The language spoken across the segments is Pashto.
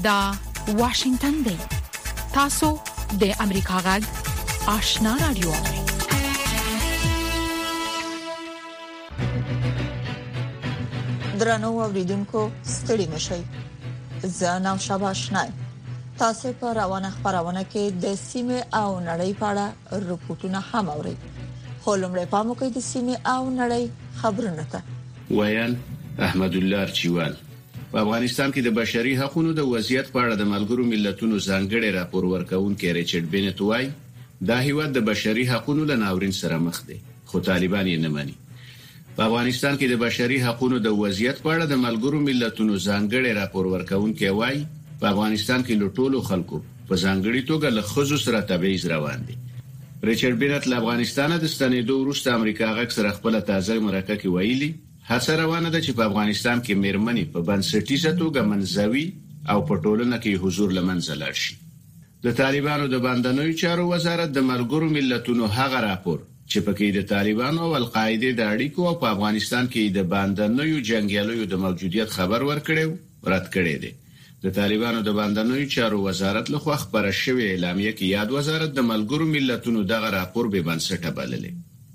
دا واشنگتن دی. تاسو د امریکا غږ آشنا رادیو. درنو اوریدونکو ستړي مشئ. زه نام شابه آشنای. تاسو په روانه خبرونه کې د سیمه او نړۍ په اړه رپورټونه هم اورئ. خو لمړی پام وکړئ د سیمه او نړۍ خبرونه ته. ویان احمد الله چوال. په افغانستان کې د بشري حقوقو د وضعیت په اړه د ملګرو ملتونو ځانګړي راپور ورکونکي ریچارډ بینټ وایي دا هیواد د بشري حقوقو له ناورین سره مخ دی، خو طالبان یې نه مني. په افغانستان کې د بشري حقوقو د وضعیت په اړه د ملګرو ملتونو ځانګړي راپور ورکونکي وایي په افغانستان کې له ټولو خلکو په ځانګړي توګه له ښځو سره تبعیض روان دي. ریچارډ بینټ له افغانستان د ستنېدو وروسته امریکا غږ سره خپل تازه مرکه کې ویلي هڅه روانه ده چې په افغانستان کې میرمنې په بنسټیزه توګه منځوي او په ټولنه کې حضور لمنځه لاړ شي. د طالبانو د باندنوي چارو وزارت د ملګرو ملتونو هغه راپور چې پکې د طالبانو او القاعده د اړیکو او په افغانستان کې د باندنوي جنگیالیو د موجودیت خبر ورکړیو رد کړی دی. د طالبانو د باندنوي چارو وزارت لخوا خبره شوې اعلامیه کې یاد وزارت د ملګرو ملتونو دغه راپور به بنسټه بللې.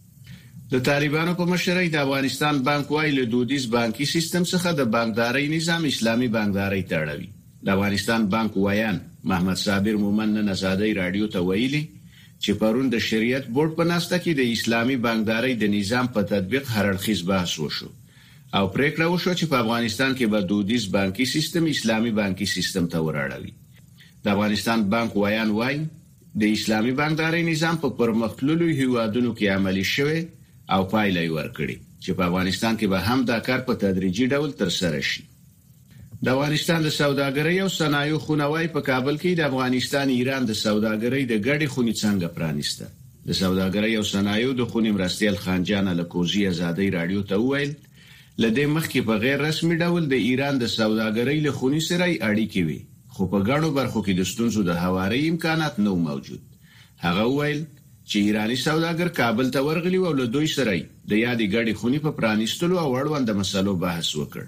د طالبانو په مشرۍ د افغانستان بانک وایي له دودیز بانکي سیستم څخه د بانکداري نظام اسلامي بانکداري تړوي. د افغانستان بانک وایان محمد صابر مومن نزادی رادیو ته ویلي چې پرون د شریعت بورډ په ناسته کې د اسلامي بانکداري د نظام په تطبیق هر اړخیز بحث وشو او پریکړه وشو چې په افغانستان کې به دودیز بانکي سیستم اسلامي بانکي سیستم ته وراړوي. د افغانستان بانک وایان وایي د اسلامي بانکداري نظام په پرمختللو هیوادونو کې عملي شوی او پایله ورکړي چې په افغانستان کې به هم دا کار په تدریجي ډول ترسره شي. د افغانستان د سوداګرۍ او صنایعو خونوای په کابل کې د افغانستان ایران د سوداګرۍ د ګډې خونې څنګه پرانیسته. د سوداګرۍ او صنایعو د خونې مرستیال خانجان الکوزی آزادۍ رادیو ته ویل لدې مخکې په غیر رسمي ډول د ایران د سوداګرۍ له خونې سره اړیکې وي، خو په ګڼو برخو کې د ستونزو د هواري امکانات نه موجود. هغه ویل چې ایرانی سوداګر کابل ته ورغلي او له دوی سره د یادې ګډې خونې په پرانیستلو او اړوند مسلو بحث وکړ.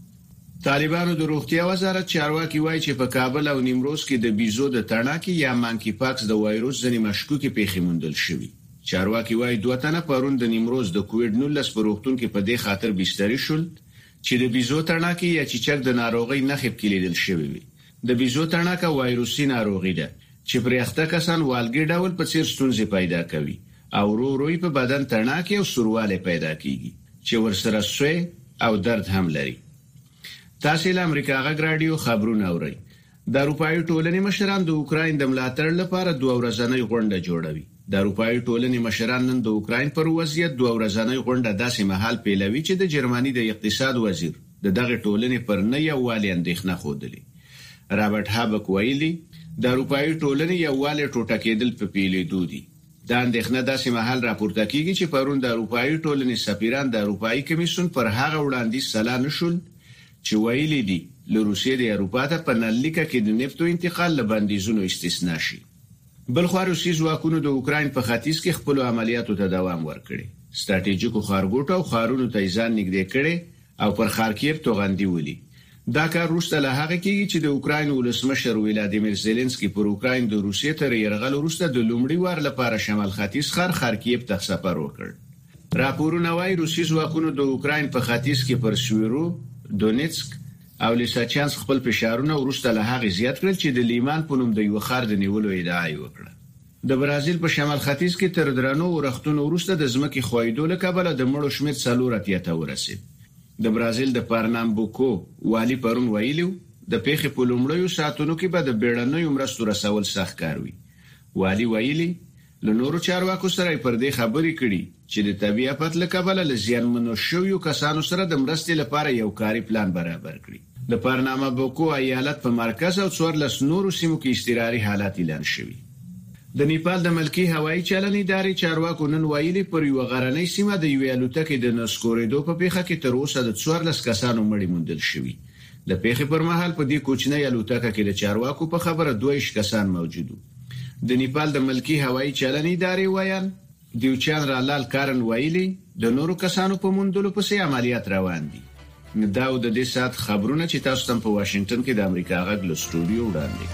طالبانو د روغتیا وزارت چارواکي وایي چې په کابل او نیمروز کې د بیزو د تڼاکې یا مانکی پاکس د وایروس ځینې مشکوکې پیښې موندل شوې. چارواکي وایي 2 تنه پرون د نیمروز د کووډ-19 په روغتون کې په دې خاطر بستري شول چې د بیزو تڼاکې یا چیچک د ناروغۍ نښې کې لیدل شوې وي. د بیزو تڼاکه وایروسي ناروغي ده چې پرېخته کسان والګي ډول په څیر ستونزې پیدا کوي او ورو په بدن تڼاکې او سورواله پیدا کیږي چې ورسره سوی او درد هم لري. تاسو له امریکا غږ رادیو خبرونه اورئ. د اروپایي ټولنې مشران د اوکراین د ملاتړ لپاره 2 ورځنۍ غونډه جوړوي. د اروپایي ټولنې مشران نن د اوکراین پر وضعیت 2 ورځنۍ غونډه داسې مهال پیلوي چې د جرمني د اقتصاد وزیر دغه ټولنې پر نه یووالي اندېښنه خوده. رابرټ هابک ویلي د اروپایي ټولنې یووالی ټوټه کېدل په پیلېدو دي. دا اندېښنه داسې مهال راپورته کیږي چې پرون د اروپایي ټولنې سفیران د اروپایي کمیسیون پر هغه وړاندیز سلا نشول چې ویلي دي له روسیې د اروپا ته په نلیکه کې د نفتو انتقال له بندیزونو استثنا شي. بلخو روسي ځواکونو د اوکراین په ختیځ کې خپل عملیاتو ته دوام ورکړي. ستراتیژیکو ښارګوټو او ښارونو ته ځان نږدې کړي او پر خارکیف توغندي ولي. دا کار وروسته له هغه کېږي چې د اوکراین ولسمشر ولادیمیر زيلنسکي پر اوکراین د روسیې تر یرغل وروسته د لومړي وار لپاره شمال ختیځ ښار خارکیف ته سفر وکړ. راپورونه وايي روسي ځواکونو د اوکراین په ختیځ کې پر سویرو، دونیتسک او لیساچانسک خپل فشارونه وروسته له هغه زیات کړل چې د لیمان په نوم د یو ښار د نیولو ادعا وکړه. د برازیل په شمال ختیځ کې تر درنو ورښتونو وروسته د ځمکې خویدو له کبله د مړو شمېر 4 ته ورسید. د برازیل د پارنامبوکو والی پرون ویلو د پیښې په لومړیو ساعتونو کې به د بیړنیو مرستو رسول سخت کار وي. والی ویلي له نورو چارواکو سره پر دې خبرې کړي چې د طبيعي آفت له کبله لزیانمنو شویو کسانو سره د مرستې لپاره یو کاري پلان برابر کړي. د پارنامبوکو ایالت په مرکز او 14 نورو سیمو کې اضطراري حالات اعلان شوي. د نیپال د ملکی هوایي چلن ادارې چارواکو نن ویلي پر یو غرنۍ سیمه د یو الوتکې د نسکورېدو په پیښه کې تر اوسه د 14 کسانو مړي موندل شوي. د پیښې پر مهال په دې کوچنۍ الوتکه کې د چارواکو په خبره 22 کسان موجود وو. د نیپال د ملکی هوایي چلن ادارې ویل دیوچان رالال کارن ویلي د نورو کسانو په موندلو پسې عملیات روان دي. دا د دې سات خبرونه چې تاسو ته په واشنگټن کې د امریکا غږ له سټوډیو وړاندې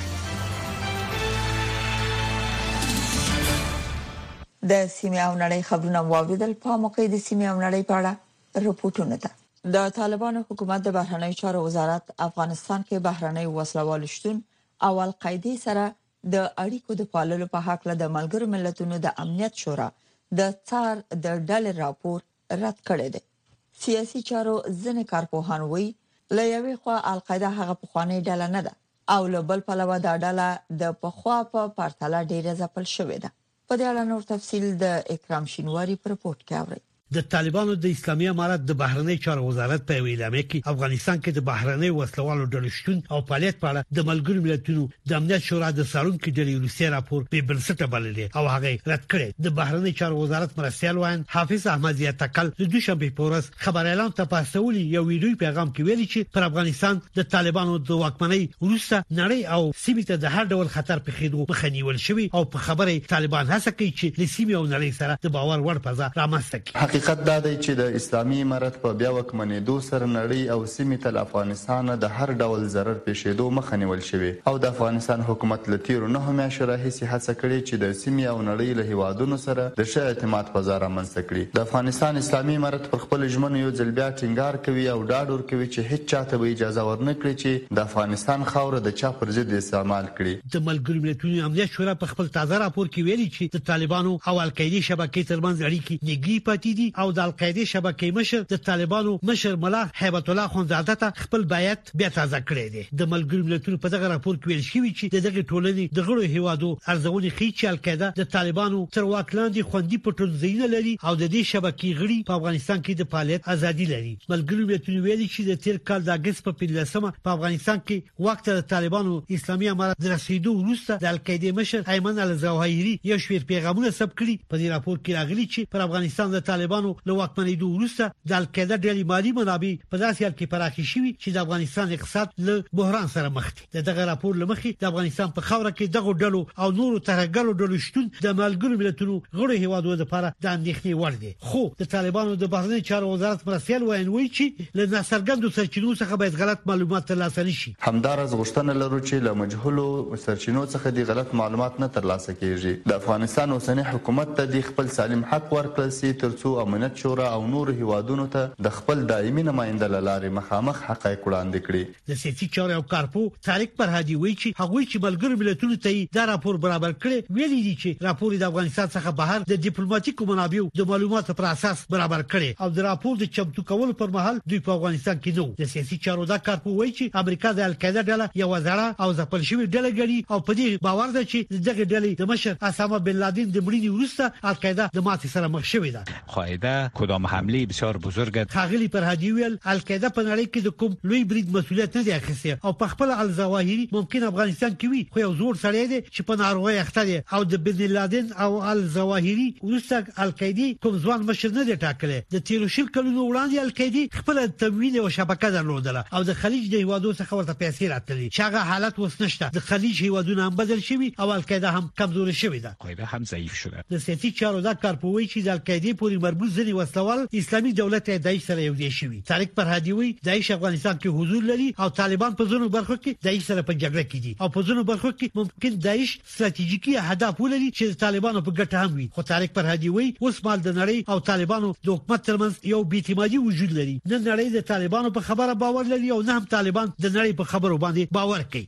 د سیمه او نړۍ خبرونه واوریدل. په موقع د سیمه او نړۍ په اړه رپورټونه ده. د طالبانو حکومت د بهرنیو چارو وزارت افغانستان کې بهرنۍ وسلوال شتون او القاعده سره د اړیکو د پاللو په حق له ملګرو ملتونو د امنیت شورا د څار د ډلې راپور رد کړی دی. سیاسي چارو ځنې کارپوهان وایي له یوې خوا القاعده هغه پخوانی ډله نه ده او له بل پلوه دا ډله د پخوا په پرتله ډیره ځپل شوې ده. په دې اړه نور تفصیل د اکرام شینواری په رپورت کې اورئ. د طالبانو د اسلامي امارت د بهرنی چارو وزارت په اعلامیه کې افغانستان کې د بهرنی وسلوالو ډلو شتون او فعالیت په اړه د ملګرو ملتونو د امنیت شورا د څارونکو ډلې روسي راپور په بنسټ بللی او هغه رد کړی. د بهرنی چارو وزارت مرستيال وایي حافظ احمد یتکل د دوشنبه په ورځ خبر اعلان ته پاسولي یو ویډیو پیغام کې ویلي چې پر افغانستان د طالبانو د واکمنۍ وروسته نړۍ او سیمه ته د هر ډول خطر په خېدو مخه نیول شوی او په خبره طالبان هڅه کوي چې د سیمه او نړۍ سره د باور وړ فضا رامنځته کړي. حقیقت دا دی چې د اسلامي امارت په بیا وکمنېدو سره نړۍ او سیمه ته افغانستان د هر ډول ضرر پېښېدو مخه نیول شوی او د افغانستان حکومت لتیرو نه همیشه راهیسي هڅه کړې چې د سیمه او نړۍ له هیوادونو سره د ښه اعتماد فضا رامنځته کړي. د افغانستان اسلامي امارت پر خپل ژمنو یو ځل بیا ټینګار کوي او ډاډ ورکوي چې هیڅ چاته به اجازه ورنکړي چې د افغانستان خاوره د چا پر ضد استعمال کړي. د ملګرو ملتونو امنیت شورا په خپل تازه راپور کې ویلي چې د طالبانو او القاعده شبکې ترمنځ اړیکې نږدې پاتې دي او د القاعده شبکې مشر د طالبانو مشر ملا هیبت الله خونزاده ته خپل بیعت بیا تازه کړی دی. د ملګرو ملتونو په دغه راپور کې ویل شوی چې دغه ټولنې د غړو هیوادو ارزونې ښیي چې القاعده د طالبانو تر واک لاندې خوندي پټونځینه لري او د دې شبکې غړي په افغانستان کې د فعالیت ازادي لري. ملګرو ملتونو ویلي چې د تیر کال د اگست په 15مه په افغانستان کې وخت د طالبانو اسلامي امارت د رسیدو وروسته د القاعده مشر ایمن الظواهری یو شمېر پیغامونه ثبت کړي. په دې راپور کې راغلي چې پر افغانستان د طالبانو له واکمنېدو وروسته د القاعده ډلې مالی منابع په داسې حال کې پراخي شوي چې د افغانستان اقتصاد له بحران سره مخ دی. دغه راپور لمخې د افغانستان په خاوره کې دغه ډلو او نورو ترهګرو ډلو شتون د ملګرو ملتونو غړو هیوادو لپاره د اندېښنې وړ دی. خو د طالبانو د بهرنی چارو وزارت مرستيال وایي چې له ناڅرګندو سرچینو څخه باید غلط معلومات ترلاسه نشي. همدارس غوښتنه لرو چې له مجهولو سرچینو څخه د غلط معلومات نه ترلاسه کیږي. د افغانستان اوسنی حکومت ته د خپل سالم حق ورکړل سي ترڅو امنیت شورا او نور هیوادونو ته د خپل دایمي نماینده لارې مخامخ حقایق وړاندې کړي. د سیاسي چارو او کارپو طارق فرهادي وایي چې هغوی چې ملګرو ملتونو ته دا راپور برابر کړي ویلي دي چې راپور د افغانستان څخه بهر د ډیپلوماټیکو منابعو د معلوماتو پر اساس برابر کړي او د راپور د چمتو کولو پر مهال دوی په افغانستان کې نو. د سیاسي چارو دا کارپو وایي چې امریکا د القاعده ډله یو ځړه او ځپل شوی ډله ګڼي او په دې باور ده چې دغه ډلې د مشر اسامه بن لادن د مړینې وروسته القاعده د ماتې سره مخ شوې ده. قاعده کدام حمله بسیار بزرگ خاغلی فرهادي ویل القاعده په نړۍ کې د کوم لوی برید مسولیت نه دی اخیستی او په خپل الظواهری ممکن افغانستان کې وي خو یو زور سړی دی چې په ناروغي اخته دی او د بن لادن او الظواهری وروسته القاعده کوم ځوان مشر نه دی ټاکلی. د 13 کلونو وړاندې القاعده خپل تمویل او شبکه درلودله او د خلیج د هیوادو څخه ورته پیسې راتللې. شغه حالت وس نشته. د خلیج هیوادونه هم بدل شوي او القاعده هم کمزوري شوې ده. قاعده هم ضعیف شده. د سیاسي چارو دا کارپوي چې د القاعده پورې مربوط ځنی وسلوال اسلامي دولت داعش سره یو دی شوی. طارق فرهادي وایي داعش افغانستان کې حضور لري او طالبان په ځینو برخو کې داعش سره په جګړه کې دي او په ځینو برخو کې ممکن داعش ستراتیژیکي اهداف ولري چې طالبانو په ګټه هم وي. خو طارق فرهادي وایي اوس مال د نړۍ او طالبانو د حکومت ترمنځ یو بی‌اعتمادي وجود لري. نه نړۍ د طالبانو په خبره باور لري او نه هم طالبان د نړۍ په خبرو باندې باور کوي.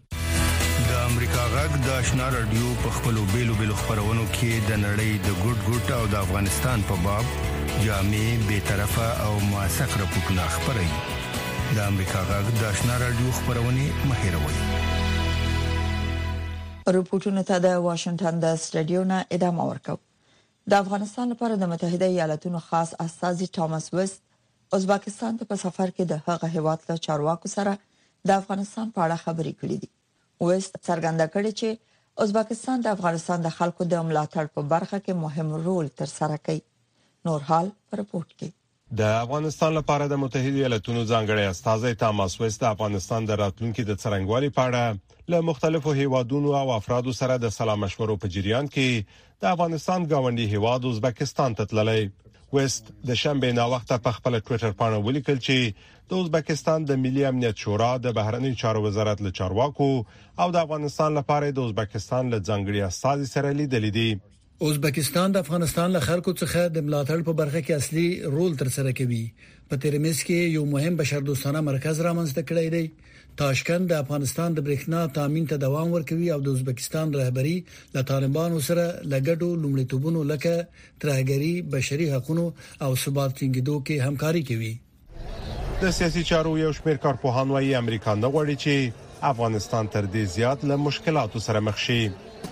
د امریکا غږ د آشنا رادیو په خپلو بیلو خبرونو کې د نړۍ د ګډ او د افغانستان په باب جامع بی‌طرفه او موثق راپورټونه خبري. د امریکا غږ د آشنا رادیو خبرونه مهیروي. رپورټونه ته د واشنگټن د سټډیو نه ادامه ورکو. د افغانستان لپاره د متحده ایالاتونو خاص استازي ټامس وست ازبکستان ته په سفر کې د هغه هیواد له چارواکو سره د افغانستان په اړه خبرې کړې دي. وست څرګنده کړې چې ازبکستان د افغانستان د خلکو د ملاتړ په برخه کې مهم رول ترسره کوي. نور حال پر رپورت کې د افغانستان لپاره د متحده ایالاتونو ځانګړی استازی ټامس وست د افغانستان د راتلونکو د څرنګوالي په اړه له مختلفو هیوادونو او افرادو سره د سلا مشورو په جریان کې د افغانستان گاونډي هیواد ازبکستان ته تللی. وست د شنبه نا وخت په خپل ټوئیټر باندې ولیکل چې د ازبکستان د ملي امنیت شورا د بهرنی چارو وزارت له چارواکو او د افغانستان لپاره د ازبکستان له ځانګړي استازي سره لیدل دي. ازبکستان د افغانستان له خلکو څخه د ملاتړ په برخه کې اصلي رول ترسره کوي. په ترمذ کې یو مهم بشردوستانه مرکز رامنځته کړی دی. تاشکند د افغانستان د برېښنا تامین ته دوام ورکوي او د ازبکستان رهبری له طالبانو سره لګډو لومړیتوبونو لکه ترهګری، بشري حقوقو او ثبات ټینګېدو کې همکاري کوي. د سیاسي چارو یو شمېر کارپوهان وايي امریکا نه غواړي چې افغانستان تر دې زیات له مشکلاتو سره مخ شي.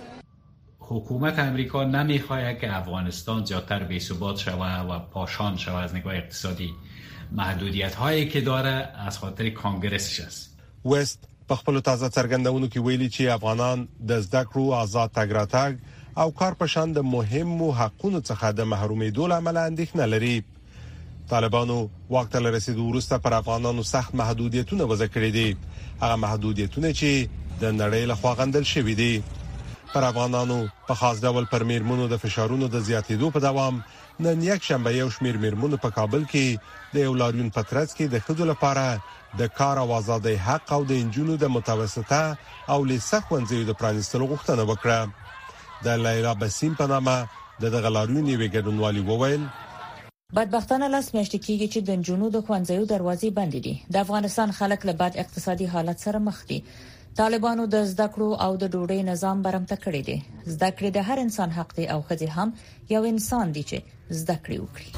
حکومت امریکا نمیخواهد که افغانستان زیادتر بی‌ثبات شود و پاشان شود از نگاه اقتصادی. محدودیت هایی که داره از خاطر کانگرسش است. وست په خپل تازه څرګندونو کې ویلي چې افغانان د زده کړو آزاد تګ راتګ او کار په شان د مهمو حقوقو څخه د محرومېدو لامل اندېښنه لري. طالبانو واک ته رسیدو وروسته پر افغانانو سخت محدودیتونه وضع کړې دي. هغه محدودیتونه چې د نړۍ له خوا غندل شوې دي. پر افغانانو په خاص ډول پر میرمنو د فشارونو د زیاتېدو په دوام نن یک شنبه یو شمېر میرمنو په کابل کې د یو لاریون پترڅ کې د ښځو لپاره د کار او آزادۍ حق او د انجونو د متوسطه او لیسه ښوونځیو د پرانیستلو غوښتنه وکړه. د لیلا بسیم په نامه د دغه لاریون یو ګډونوالي وویل بدبختانه لاس میاشتې کېږي چې د انجونو د ښوونځیو دروازې بندې دي. د افغانستان خلک له بد اقتصادي حالت سره مخ دي. طالبانو د زده کړو او د ډوډۍ نظام برمته کړی دی. زده کړې د هر انسان حق دی او ښځې هم یو انسان دی چې زده کړې وکړي.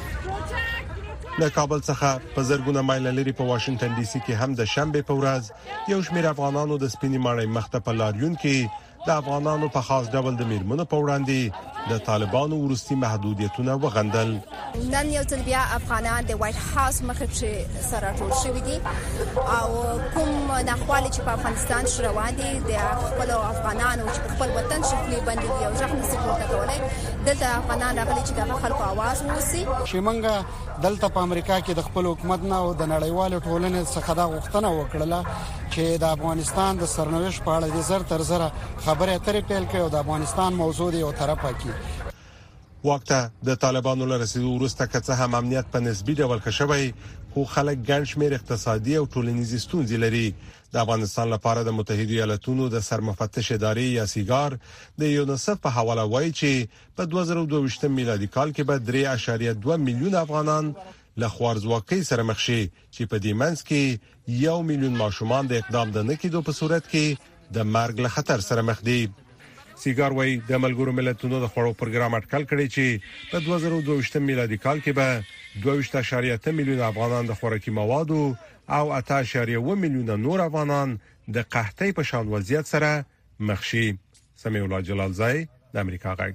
له کابل څخه په زرګونه مایل لري په واشنگټن ډي سي کې هم د شنبه په ورځ یو شمېر افغانانو د سپینې ماڼۍ مخته په لاریون کې د افغانانو په خاص ډول د میرمنو په وړاندې د طالبانو ورستي محدودیتونه وغندل. نن یو ځل بیا افغانان د وایټ هاوس مخې چې سره ټول شوي دي او کوم ناخوالې چې په افغانستان شو روان دي د خپل افغانانو چې خپل وطن شکلي باندې یو ځخ نسي پورته کولای. دلته افغانان راغلي چې د خلکو आवाज ووسی. شیمنګ دلته په امریکا کې د خپل حکومت نه او د نړیوالو ټولنې څخه دا غوښتنه وکړه چې د افغانستان د سرنوشت په اړه د زر تر زره خبره اترې پیل کړي او د افغانستان موضوع دی او طرفه کې وخته د طالبانو له رسیدو وروسته که څه هم امنیت په نسبی ډول ښه شوی خو خلک ګڼ شمېر اقتصادي او ټولنیزې ستونزې لري. د افغانستان لپاره د متحده ایالاتونو د سرمفتش ادارې یا سیګار د یونیسف په حواله وایي چې په 2022 میلادي کال کې به 3.2 میلیون افغانان له خوارځواکۍ سره مخ شي چې په دې منځ کې 1 میلیون ماشومان د اقدام د نکیدو په صورت کې د مرګ له خطر سره مخ دي. سیګار وایي د ملګرو ملتونو د خوړو پروګرام اټکل کړی چې په 2022 میلادي کال کې به 2.8 میلیون افغانان د خوراکي موادو او 8.1 میلیون نور افغانان د قحطۍ په شان وضعیت سره مخ شي. سمیع الله جلالزای د امریکا غږ.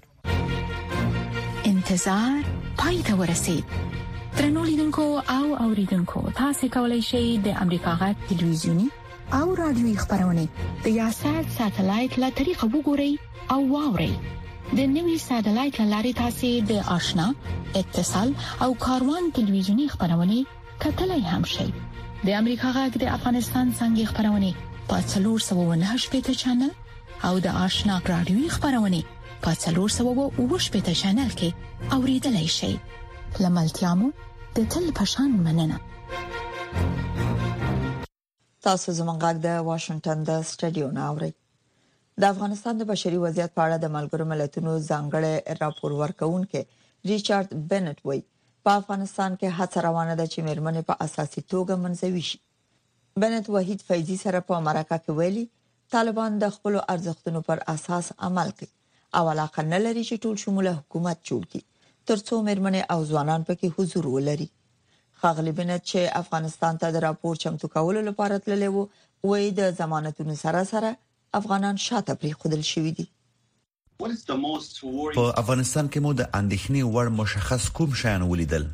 انتظار پای ته ورسید. ترنو لیدونکو او اوریدونکو تاسو کولی شئ د امریکا غږ ټلویزیونی او رادیوي خبرونه د یاشر ساتلایت له طریقو وګورئ او واورئ. د نوي ساتلایت لارې تاسو د آشنا اتصال او کاروان ټلویزیونی خبرونه کتلای هم شئ. د امریکا غږ د افغانستان څنګه خبرونه په 498 چینل او د آشنا رادیوي خبرونه په 498 چینل کې اوریدلای شئ. لملتيامو د تل پشان مننه. تاسو زموږ غږ د واشنگټن د سټډیو ناوړي. د افغانستان د بشري وضعیت په اړه د ملګرو ملتونو ځانګړی راپور ورکونکي ریچارډ بنټ وایي په افغانستان کې هڅه روانه ده چې میرمنې په اساسي توګه منځوي شي. بنټ وحید فیضی سره په مرکه کې ویلي طالبان د خپل ارزښتونو پر اساس عمل کوي او علاقه نه لري چې ټول شموله حکومت جوړ کړي ترڅو میرمنې او ځوانان پکې حضور ولري. خاغلی بنت چې افغانستان ته د راپور چمتو کولو لپاره تللی وو وایي د ضمانتونو سره افغانان شاته پریښودل شوي دي. په افغانستان کې مو د اندېښنې وړ مشخص کوم شیان ولیدل؟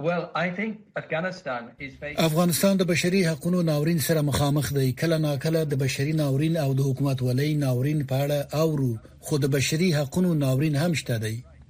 افغانستان د بشري حقوقو ناورین سره مخامخ دی. کله ناکله د بشري ناورین او د حکومت ولې ناورین په اړه اورو، خو د بشري حقوقو ناورین هم شته دی.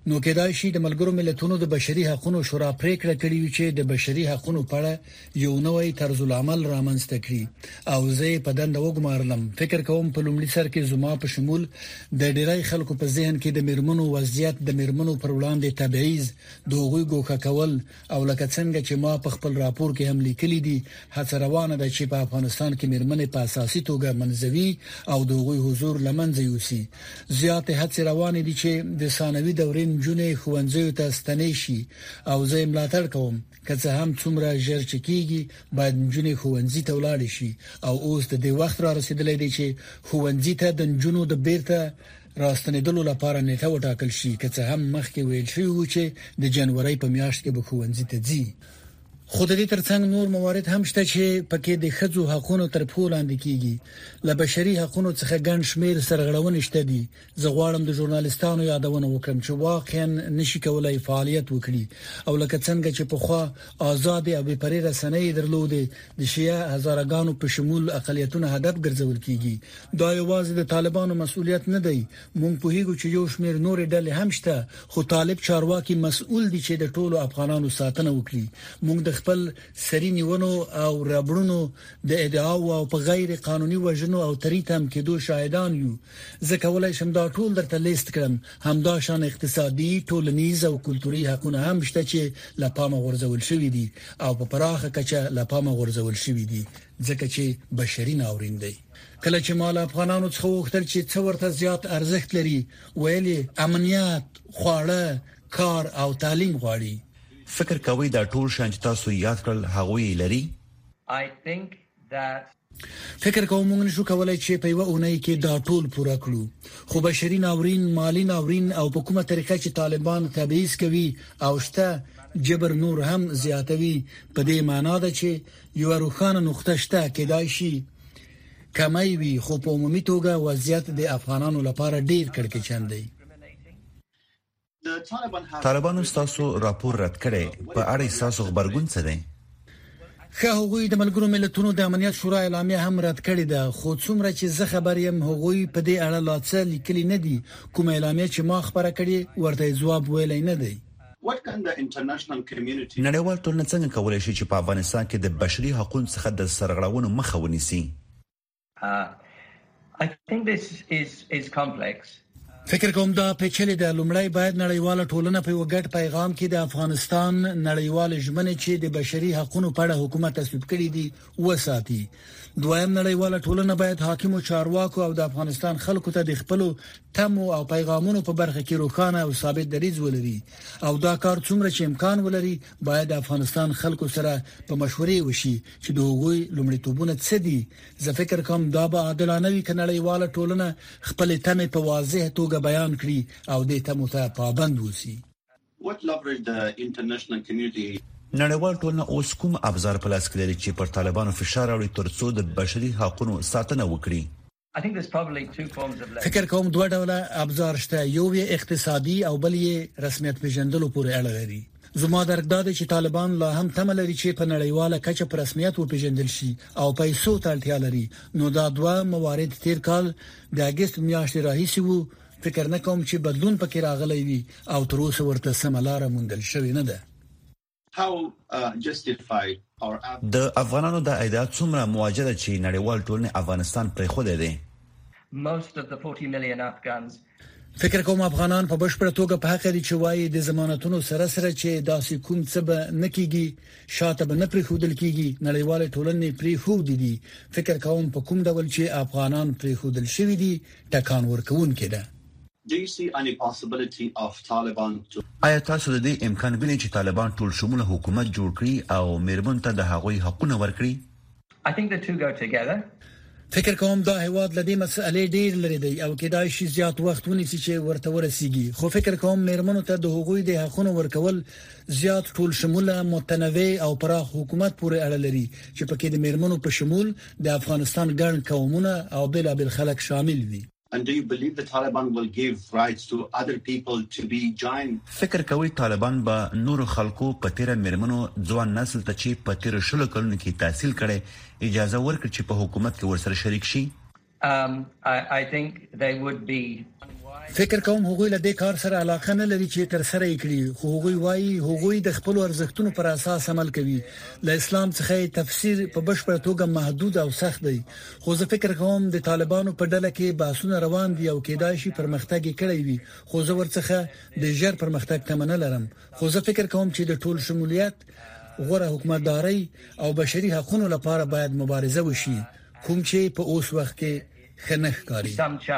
نو کېدای شي د ملګرو ملتونو د بشري حقوقو شورا پریکړه کړې وي چې د بشري حقوقو په اړه یو نوې طرز العمل رامنځته کړي او زه په دنده وګمارلم. فکر کوم په لومړي سر کې زما په شمول د ډیری خلکو په ذهن کې د میرمنو وضعیت، د میرمنو پر وړاندې تبعیض، د حقوقي ګوښه کول او لکه څنګه چې ما په خپل راپور کې هم لیکلي دي، هڅه روانه ده چې په افغانستان کې میرمنې په اساسي توګه منځوي او د حقوقي حضور لمنځه یوسي. زیات هڅه روانه دي چې د ثانوي دورې جنې خوندزیو ته ستنې شي او زه ملاتړ کوم که څه هم څومره ژر چکیږي باید جنې خوندزي ته ولاړ شي او اوس د دې وخت را رسیدلی دی چې خوندزي ته د جنونو د بیرته راستنېدلو لپاره نیټه وټاکل شي، که څه هم مخکې ویل شوی و چې د جنوري په میاشت کې به خوندزي ته ځي. خو د دې ترڅنګ نور موارد هم شته چې پکې د ښځو حقوقو تر پښو لاندې کیږي. له بشري حقوقو څخه ګڼ شمېر سرغړونې شته دي. زه غواړم د ژورنالیستانو یادونه وکړم چې واقعا نشي کولای فعالیت وکړي او لکه څنګه چې په خوا آزاد او بې پرې رسنۍ درلودې د شیعه هزارګانو په شمول اقلیتونو هدف ګرځول کیږي. دا یوازې د طالبانو مسؤلیت نه دی. مونږ په هیڅ چې یو شمېر نور ډلې هم شته، خو طالب چارواکي مسؤل دي چې د ټولو افغانانو ساتنه وکړي. مونږ د خپل سری نیونو او رابړونو د ادعاو او په غیر قانوني وژنو او تریتم کېدو شاهدان یو. زه کولای شم دا ټول درته لیست کړم. همدا شان اقتصادي، ټولنیز او کلتوري حقوق هم شته چې لپاره غورځول شوی دي او په پراخه کچه لپاره غورځول شوی دي ځکه چې بشري ناورین دی. کله چې مال افغانانو څخه وختل چې څو ورته زیات ارزښت لري، ویلي امنیت، خواړه، کار او تعلیم غواړي. فکر کوي دا ټول شان چې تاسو یاد کړل هغوی لري؟ فکر کوم موږ نشو کولای چې په یو اونۍ کې دا ټول پوره کړو، خو بشري ناورین، مالی ناورین او په کومه طریقه چې طالبان تبعیض کوي او شته جبر نور هم زیاتوي، په دې معنی ده چې یو روښانه نقطه شته کېدای شي کمای وي، خو په عمومي توګه وضعیت د افغانانو لپاره ډیر کړکېچن دی. طالبانو تاسو راپور رد کړي، په اړه تاسو خبرګون څه دی؟ هغوی د ملګرو ملتونو د امنیت شورا اعلامیه هم رد کړې ده، خو څومره چې زه خبر یم هغوی په دې اړه لا څه لیکلي نه دي. کوم اعلامیه چې ما خبره کړې ورته ځواب ویلی نه دی. نړیوال ټولنه څنګه کولای شي چې په افغانستان کې د بشري حقوقو څخه د سرغړونو مخه ونیسي؟ فکر کوم دا پیچلې ده. لومړی باید نړیواله ټولنه په وګړ پیغام کې د افغانستان نړیوال ژمنې چې د بشري حقوقو په اړه حکومت تصویب کړي دي وساتي. دویم نړیواله ټولنه باید حاکمو چارواکو او د افغانستان خلکو ته د خپل تمو او پیغامونو په برخه کې روښانه او ثابت دریځ ولري او دا کار څومره چې امکان ولري باید د افغانستان خلکو سره په مشورې وشي چې دوی لومړیتوبونه څه دي. زه فکر کوم دا به عادلانه وي چې نړیواله ټولنه خپل تمه په واضح توګه بیان کړي او د تمو ته پابند وسی. نړیوال ټولنه اوس کوم ابزار په لاس کې لري چې پر طالبانو فشار راوړي ترڅو د بشري حقوقو ساتنه وکړي؟ فکر کوم دوه ډوله ابزار شته، یو یې اقتصادي او بل یې رسمیت پیژندلو پورې اړه لري. زما درک دا دی چې طالبان لا هم تمه لري چې په نړیواله کچه پر رسمیت وپیژندل شي او پیسو ته اړتیا لري. نو دا دوه موارد تیر کال د اگست میاشتې راهیسې وو. فکر نه کوم چې بدلون پکې راغلی وي او تر اوسه ورته سمه لاره موندل شوې نه ده. د افغانانو د عایدات څومره مواجهه چې نړیوال ټولنه افغانستان پرې خو دی؟ فکر کوم افغانان په بشپړه توګه په حق دي چې وایي د ضمانتونو سره چې داسې کوم څه به نکېږي، شاته به نه پرې خودل کېږي. نړیوال ټولنه پرې خو دي. فکر کوم په کوم ډول چې افغانان پرې خودل شوی دي ټکان ورکون کېده. آیا تاسو د دې امکان وینئ چې طالبان ټول شموله حکومت جوړ کړي او میرمن ته د هغوی حقوق ورکړي؟ فکر کوم دا هیواد لدې مسئلې ډیر لري دی او کېدای شي زیات وخت ونیسي چې ورته ورسیږي. خو فکر کوم میرمنو ته د حقوقو د حقوقو ورکول زیات ټول شموله، متنوع او پراخ حکومت پورې اړه لري چې پکې د میرمنو په شمول د افغانستان ګڼ قومونه او بېلابېل خلک شامل وي. And do you believe the Taliban will give rights to other people to be joined? فکر کوي طالبان به نور خلکو په تیر میرمنو ځوان نسل ته چې په تیر شلو کلونو کې تحصیل کړي اجازه ورکړي چې په حکومت کې ورسره شریک شي؟ I think they would be. فکر کوم هغوی له دې کار سره علاقه نه لري چې تر سره یې کړي، خو هغوی وایي هغوی د خپل ارزښتونو پر اساس عمل کوي. له اسلام څخه تفسیر په بشپړ توګه محدود او سخت دی. خو زه فکر کوم د طالبانو په ډله کې بحثونه روان دي او کېدای شي پرمختګ کړی وي، خو زه ورڅخه د ژر پرمختګ تمنه لرم. خو زه فکر کوم چې د ټول شمولیت، غوره حکومتداري او بشري حقوقو لپاره باید مبارزه وشي، کوم چې په اوس وخت کې خنخ کاری.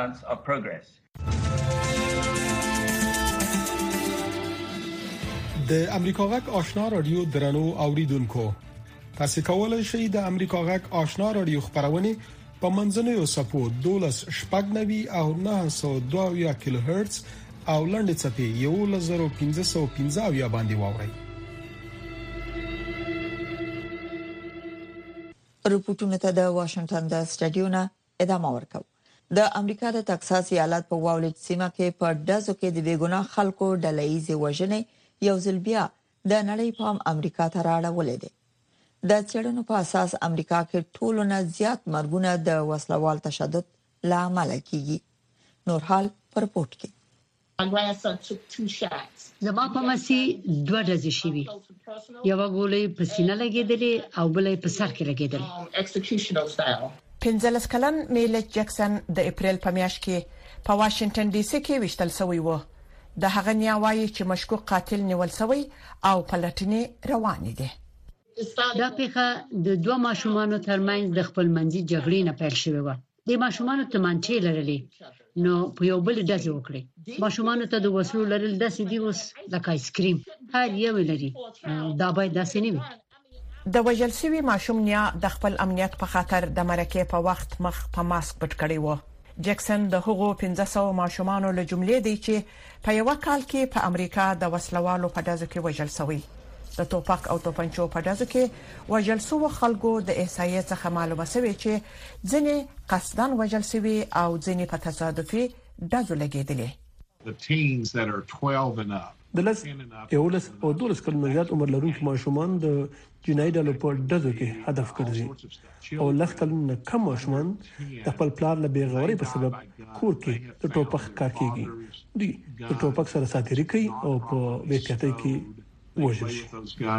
د امریکا غږ آشنا رادیو درنو اوریدونکو، تاسو کولای شئ د امریکا غږ آشنا رادیو خبرونه په منځنوي سپو 12 شپږنوي او 902 کیلو هرتز او لنډ چپی 1515 باندې واورئ. رپورټونه ته د واشنگټن د سټډیو نه ادامه ورکوي. د امریکا د تکساس ایالت په واولټ سیمه کې په دازو کې د بیګناه خلکو ډله‌ایزه وژنې یو ځل بیا د نړۍ پام امریکا ته راړولې ده. د چړنو په اساس امریکا کې ټولونه زیات مرګونه د وسلوال تشدد لامل کیږي. نور حال پر پورت کې زما په مسی 2 ډزې شوي، یو ګولې په سینه لګېدلې او بلې په سر کې لګېدلې. 15 کلن میلټ جکسن د اپریل په میاشت کې په واشنگټن ډي سي کې وشتل شوی و. د هغه نیاوایي چې مشکوک قاتل نیول شوی او پلټنې روانې دي. دا پیښه د 2 ماشومانو ترمنځ د خپل منځي جګړې نه پیل شوې و. د ماشومانو تمانچې لرلې، نو په یو بل ډزې وکړې. ماشومانو ته د وسلو لرل داسې دی اوس لکه آیسکریم، هر یو لري. دا باید داسې نه وي. د وژل شوی ماشوم نیا د خپل امنیت په خاطر د مرکې په وخت مخ په ماسک پټ کړی و. جکسن د هغو 1500 ماشومانو له جملې دی چې په یو کال کې په امریکا د وسلوالو په دازو کې وژل شوی. د توپک او توپنچو په دازو کې وژل شو خلکو د احصایې څخه معلومه شوی چې ځینې قصداً وژل شوی او ځینې په تصادفي دازو لګیدلې. د لس 11 او 12 کلونو زیات عمر لرونکو ماشومان د جنایي ډلو په دزو کې هدف ګرځي او لس کلونو کم ماشومان د خپل پلار له بیغوري په سبب کور کې د ټوپک کار کوي. دوی د ټوپک سره ساتيري کوي او په وکټای کې وژل شي.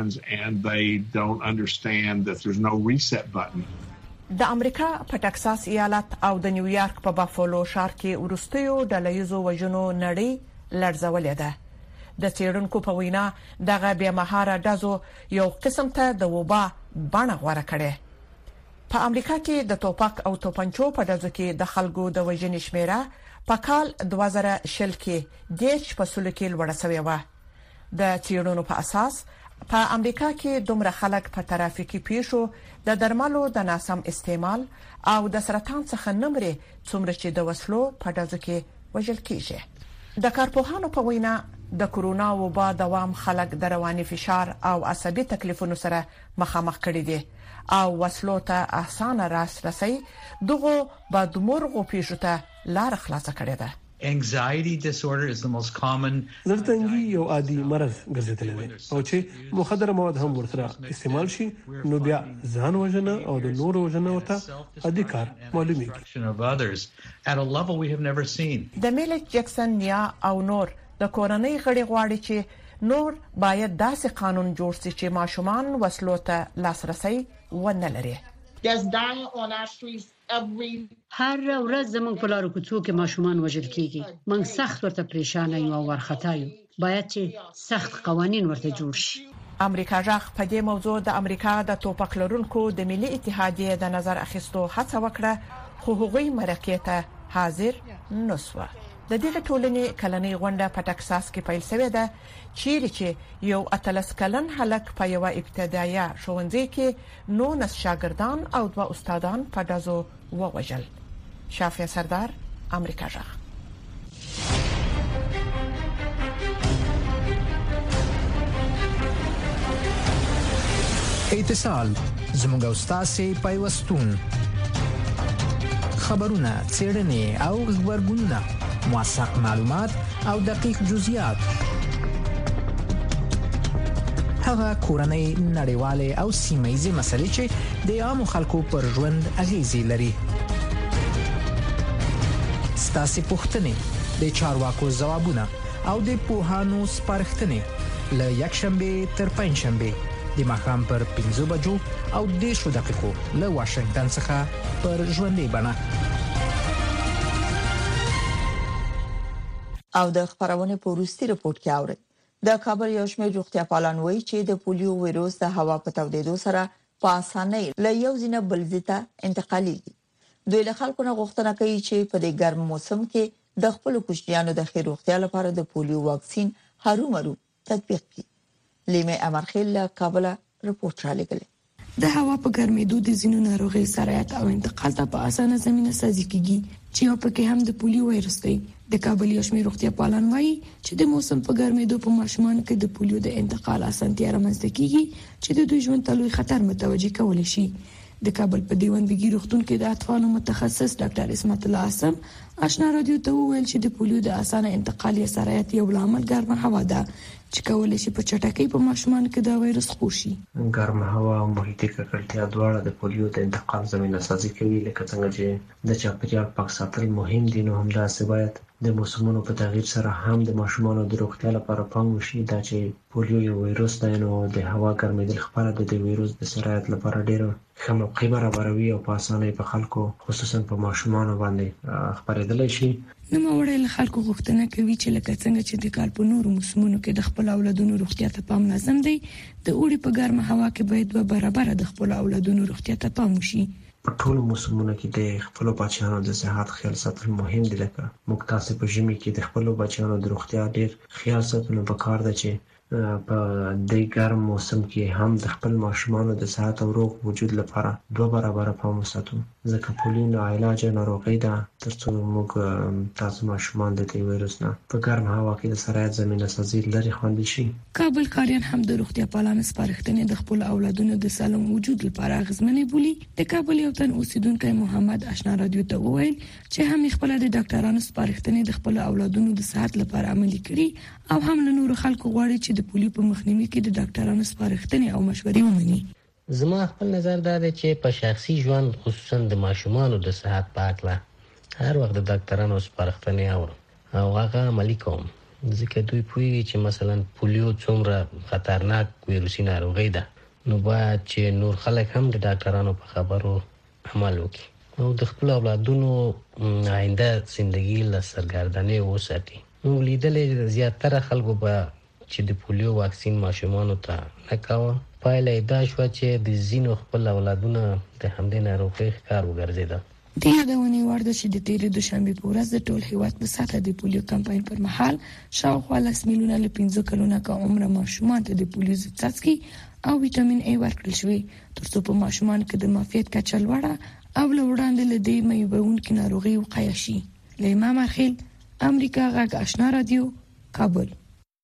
د امریکا په ټکساس ایالت او د نیویارک په بافالو ښار کې ورستیو ډله‌یزو وژنو نړۍ لړزولې ده. د چیرونکو په وینا دغه بیا مهاره دازو یو قسم ته د وبا بڼه غوړه کړي. په امریکا کې د توپک او توپنچو په دازو کې د خلکو د وژنې شمیره په کال 2000 کې 10% کې لوړه شوې و. د چیرونو په اساس په امریکا کې دومره خلک په ترافیکي پیښو، د درملو د ناسم استعمال او د سرطان څخه نمرې څومره چې د وسلو په دازو کې وژل کیږي. د کارپوهانو په وینا د کورونا وبا دوام خلک د رواني فشار او عصبي تکلیفونو سره مخامخ کړي دي او وسلو ته اسانه راسي دغه بدمرغو پیښو ته لار خلاصه کړي ده. Anxiety disorder is the most common. زړتنګي یو عادي مرض ګرځیدلی دی او چې مخدر مواد هم ورسره استعمال شي نو بیا ځان وژنه او د نور وژنه ورته عادي کار معلومیږي. At a level we have never seen. د میلټ جکسن یا او نور د کورنۍ غړي غواړي چې نور باید داسې قانون جوړ شي چې ماشومان وسلو ته لاسرسي ونه لري. هر ورځ زموږ په لارو کوڅو کې ماشومان وژل کیږي. موږ سخت ورته پریشان یو او ورختا یو. باید چې سخت قوانين ورته جوړ شي. امریکا ژغ په دې موضوع د امریکا د توپک لرونکو د ملي اتحادیې د نظر اخیستو هڅه وکړه، خو هغوی مرکې ته حاضر نسوه. د دې ټولنې کلنۍ غونډه په ټکساس کې پیل شوې ده، چې یو 13 کلن هلک په یو ابتدایي ښوونځي کې 19 شاګردان او 2 استادان په دازو ووژل. شافعي سردار، امریکا ژغ. اتصال زموږ استاد پیوستون، خبرونه، څېړنې او خبرګونونه، موثق معلومات او دقیق جزئیات، هغه کورنۍ، نړیوالې او سیمه ییزې مسلې چې د عامو خلکو پر ژوند اغیزې لري. ستاسو پوښتنې د چارواکو ځوابونه او د پوهانو سپارښتنې له یک شنبه تر پنځ شنبه د ماښام پر 5 بجو او 10 دقیقو له واشنگټن څخه پر ژوندۍ بڼه. او د خبرونه په وروستي رپورت کې اوري د کابل یو شمېر روغتیا پالان وایي چې د پولیو وایروس د هوا په تودېدو سره په اسانۍ له یو ځینه بل ځای انتقالېږي. دوی له خلکو نه غوښتنه کوي چې په دې ګرم موسم کې د خپل کوچنیانو د ښه روغتیا لپاره د پولیو واکسین هرومرو تطبیق کړي. لیمه امرخیل له کابل رپورټ را لګل. د هوا په ګرمېدو د ځینو ناروغي سرایت او انتقال ته په اسانه زمينه سازي کیږي چې یو پکې هم د پولیو وایرس دی. د کابل یو شمېر روغتیا پالان وایي چې د موسم په ګرمېدو په ماشومانو کې د پولیو د انتقال اسانتیا رامنځته کیږي چې د دوی ژوند ته لوی خطر متوجي کول شي. د کابل په دیوندګي روغتون کې د اطفالو متخصص ډاکټر اسمت الله عاصم آشنا رادیو ته وویل چې د پولیو د اسانه انتقال یا سرایت یو لامل ګرمه هوا ده چې کولای شي په چټکۍ په ماشومانو کې دا وایرس خپور شي. ګرمه هوا او محیطي ککړتیا دواړه د پولیو د انتقال زمينه سازي کوي. لکه څنګه چې د چاپیریال پاک ساتل مهم دي، نو همداسې باید د موسمونو په تغییر سره هم د ماشومانو د روغتیا لپاره پام وشي. دا چې پولیو یو وایرس دی، نو د هوا ګرمېدل خبره ده د وایرس د سرایت لپاره ډېر ښه موقع برابروي او په اسانۍ په خلکو خصوصا په ماشومانو باندې خبرېدلی شي. نو موړل خلکو غوښتنه کوي چې لکه څنګه چې د کال په نورو موسمونو کې د خپل اولادونو روغتیا ته پام لازم دی، د اوړي په ګرمه هوا کې باید به برابر د خپل اولادونو روغتیا ته پام وشي. په ټولو موسمونو کې د خپل بچیانو د صحت خیال ساتل مهم دي. لکه موږ تاسو په ژمي کې د خپل بچیانو د روغتیا ډېر خیال ساتلو پکار ده چې په د ګرم موسم کې هم د خپل ماشومانو د صحت او روغ وجود لپاره دوه برابر پام وساتو، ځکه پولیو علاج ناروغي ده. ترڅو موږ تاسو ماشومان د دې وایرس نه په ګرم هوا کې د سرایت زمينه سازي لري خوندي شي. کابل کاریان هم د روغتیا پالانو سپارښتنې د خپل اولادونو د سالم وجود لپاره غوښمنې بولی. د کابل یو تن اوسیدونکو محمد آشنا رادیو ته وویل چې هم خپل د ډاکټرانو سپارښتنې د خپل اولادونو د صحت لپاره عملي کړي او هم له نورو خلکو غواړي چې د پولیو په مخنیوي کې د ډاکټرانو سپارښتنې او مشورې ومني. زما خپل نظر دا دی چې په شخصي ژوند خصوصا د ماشومانو د صحت په اړه هر وخت د ډاکټرانو سپارښتنې اورم او هغه عملي کوم، ځکه دوی پوهیږي چې مثلا پولیو څومره خطرناک ویروسي ناروغي ده، نو باید چې نور خلک هم د ډاکټرانو په خبرو عمل وکړي او د خپل اولادونو آینده ژوندۍ له سرګردانۍ وساتي. نو لیدلې زیاتره خلکو به چې د پولیو واکسین ماشومانو ته نه کاوه، پایله دا شو چې د زینو خپل اولادونه د همدې ناروغۍ ښکار وګرځیدل. د یادونې وړ ده چې د تیرې دوشنبه په ورځ د ټول هیواد په سطح د پولیو کمپاین پر مهال شاوخوا 10 میلیونه له 15 کلونو کې عمر ماشومان ته د پولیو ضد څاڅکي او وټامین ای ورکړل شوی، ترڅو په ماشومان کې د معافیت کچه لوړه او له وړاندې له دې مېوونکې ناروغي وقایع شي. لیما مرخیل، امریکا غږ آشنا رادیو، کابل.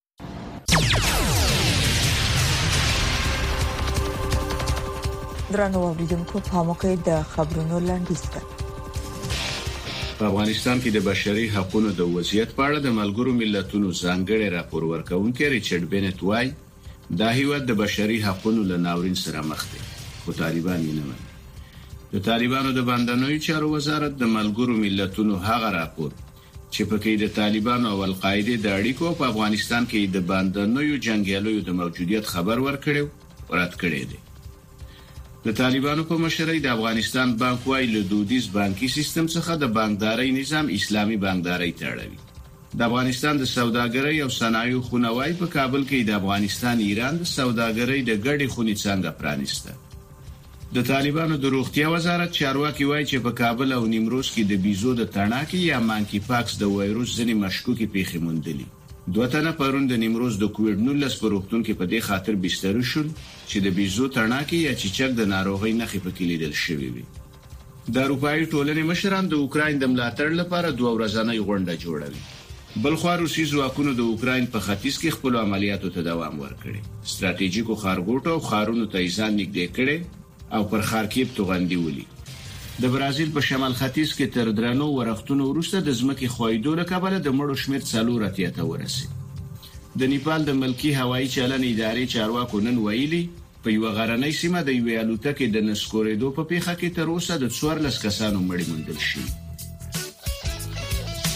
درنو اوریدونکو، په موقع د خبرونو لاندې په افغانستان کې د بشري حقوقو د وضعیت په اړه د ملګرو ملتونو ځانګړي راپور ورکونکي ریچارډ بنت وایي دا هیواد د بشري حقوقو له ناورین سره مخ دی، خو طالبان یې نه مني. د طالبانو د باندنوي چارو وزارت د ملګرو ملتونو هغه راپور چې پکې د طالبانو او القاعده د اړیکو په افغانستان کې د باندنوي جنگیالیو د موجودیت خبر ورکړو رد کړی دی. د طالبانو په مشرۍ د افغانستان بانک وايي له دودیز بانکي سیستم څخه د بانکداري نظام اسلامي بانکداري تړوي. د افغانستان د سوداګرۍ او صنایعو خونوای په کابل کې د افغانستان ایران د سوداګرۍ د ګډې خونې څنګه پرانیسته. د طالبانو د روغتیا وزارت چارواکي وايي چې په کابل او نیمروز کې د بیزو د تڼاکې یا مانکی پاکس د وایروس ځینې مشکوکې پیښې موندلې. 2 تنه پرون د نیمروز د کووډ 19 په روغتون کې په دې خاطر بستر شول چې د بیزو تڼاکې یا چیچک د ناروغۍ نښې پکې لیدل شوې وي. د اروپایي ټولنې مشران د اوکراین د ملاتړ لپاره 2 ورځنۍ غونډه جوړوي. بلخوا روسي ځواکونو د اوکراین په ختیځ کې خپل عملیاتو ته دوام ورکړي. ستراتیژیکو ښارګوټو او ښارونو ته ځان نږدې کړي او پر خارکیب توغندي ولي. د برازیل په شمال ختیځ کې تر درنو ورښتونو وروسته د ځمکې خویدو له کبله د مړو شمېر 4 ته ورسید. د نیپال د ملکی هوایي چلن ادارې چارواکو نن ویلي په یو غرنۍ سیمه د یو الوتکې د نسکورېدو په پیښه کې تر اوسه د 14 کسانو مړي موندل شوي.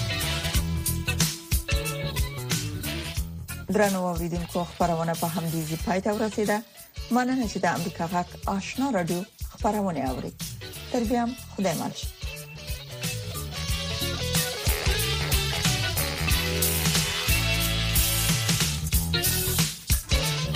درنو اوریدونکو خبرونه په همدې ځای ته ورسیده. مننه چې د امریکا غږ آشنا رادیو خبرونه اوري. تر بیا خدای مل.